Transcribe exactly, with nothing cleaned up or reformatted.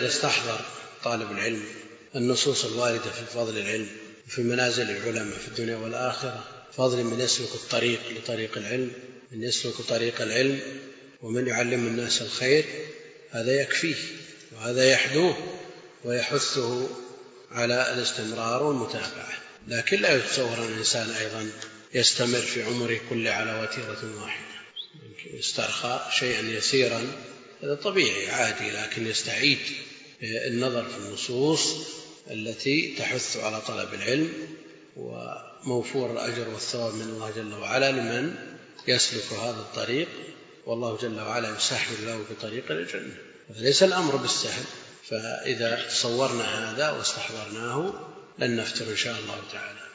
يستحضر طالب العلم النصوص الواردة في فضل العلم وفي منازل العلماء في الدنيا والآخرة، فضل من يسلك الطريق لطريق العلم، من يسلك طريق العلم ومن يعلم الناس الخير، هذا يكفيه وهذا يحدوه ويحثه على الاستمرار والمتابعة. لكن لا يتصور أن الإنسان أيضا يستمر في عمره كله على وتيرة واحدة، يسترخى شيئا يسيرا، هذا طبيعي عادي، لكن يستعيد النظر في النصوص التي تحث على طلب العلم وموفور الأجر والثواب من الله جل وعلا لمن يسلك هذا الطريق، والله جل وعلا يسهل له بطريق الجنة. فليس الأمر بالسهل، فإذا تصورنا هذا واستحضرناه لن نفتر إن شاء الله تعالى.